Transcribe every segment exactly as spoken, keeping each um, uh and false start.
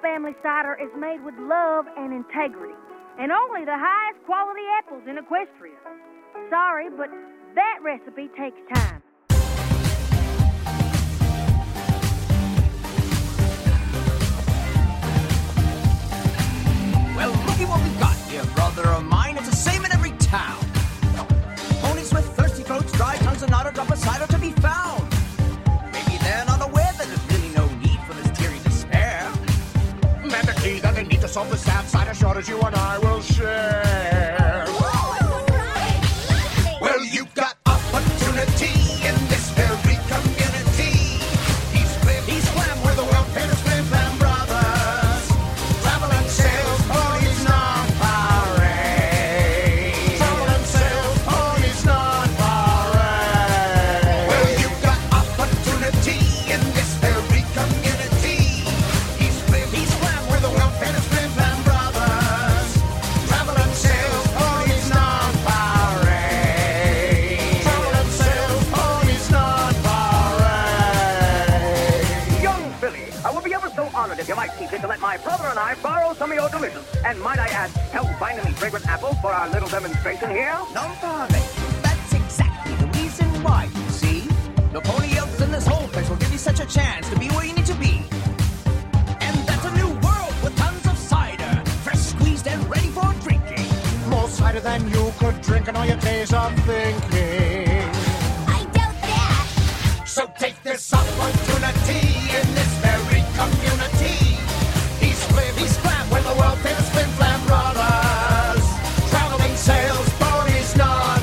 family cider is made with love and integrity, and only the highest quality apples in Equestria. Sorry, but that recipe takes time. Well, looky what we've got here, brother of mine. It's the same in every town. Ponies with thirsty throats, dry tongues, and not a drop of cider to be found. Maybe they're not aware that there's really no need for this teary despair. And the key that they need to solve the sad cider shortage you and I will share. Well, you've got opportunity in this very community. He's Flim, he's Flam, we're the world famous Flim Flam Brothers. Travel and sales, ponies non-parade. Travel and sales, ponies non-parade. Well, you've got opportunity in this very community. He's Flim, he's Flam, we're the world famous Flim Flam Brothers. Travel and sales, ponies non-parade. Travel and sales, ponies non-parade. Young Billy, I would be ever so honored if you might see fit to let my brother and I borrow some of your delicious, and might I add, hell-bindingly fragrant apples for our little demonstration here? No problem. That's exactly the reason why, you see. No pony else in this whole place will give you such a chance to be where you need to be. And that's a new world with tons of cider, fresh squeezed and ready for drinking. More cider than you could drink in all your days of thinking. I doubt that. So take this opportunity in this very community. He's Flim, he's Flam, we're the world famous Flim Flam Brothers. Traveling sales, ponies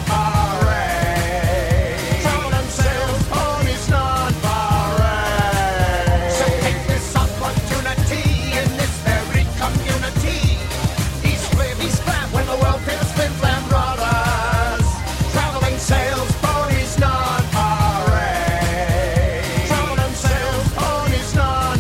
non-parade. Traveling sales, ponies non-parade. So take this opportunity in this very community. He's Flim, he's Flam, we're the world famous Flim Flam Brothers. Traveling sales, ponies non-parade. Traveling sales, ponies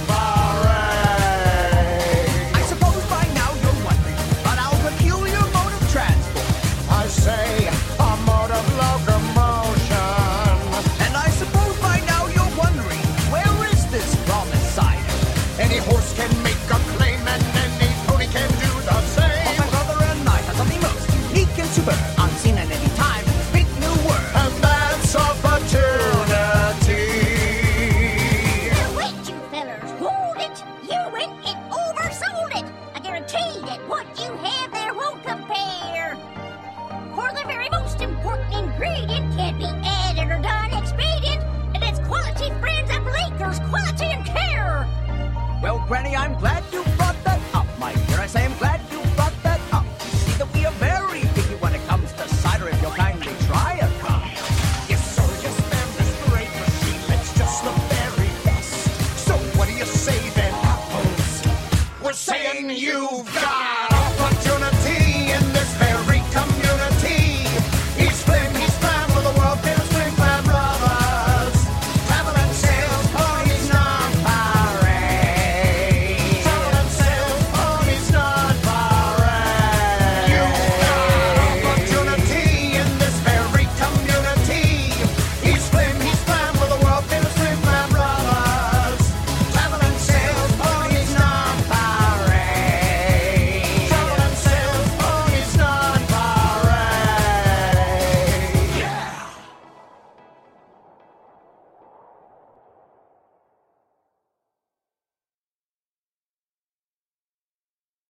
non-parade. I suppose by now you're wondering about our peculiar mode of transport. I say a mode of locomotion. And I suppose by now you're wondering, where is this promised cider? Any horse can make a claim and any pony can do the Well, same. my brother and I have something most unique and superb, unseen at any time. Big new word. And that's opportunity. Now wait, you fellers, hold it. You went and oversold it. I guarantee that what you have there won't compare. For the very most important ingredient can't be added or done expedient, and it's quality friends of Lakers, quality and care. Well, Granny, I'm glad you brought that up, my dear. I say I'm glad you brought that up. You see that we are very picky when it comes to cider, if you'll kindly try a cup. Yes, sir, yes, ma'am, this great machine makes just the very best. So what do you say then, apples? We're saying you've got